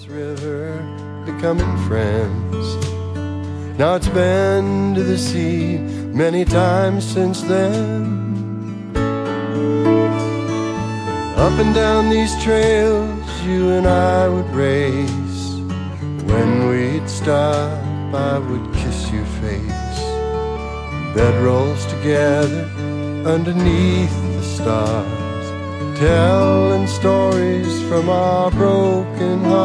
river, becoming friends. Now it's been to the sea many times since then. Up and down these trails you and I would race. When we'd stop, I would kiss your face. Bedrolls together underneath the stars, telling stories from our broken hearts.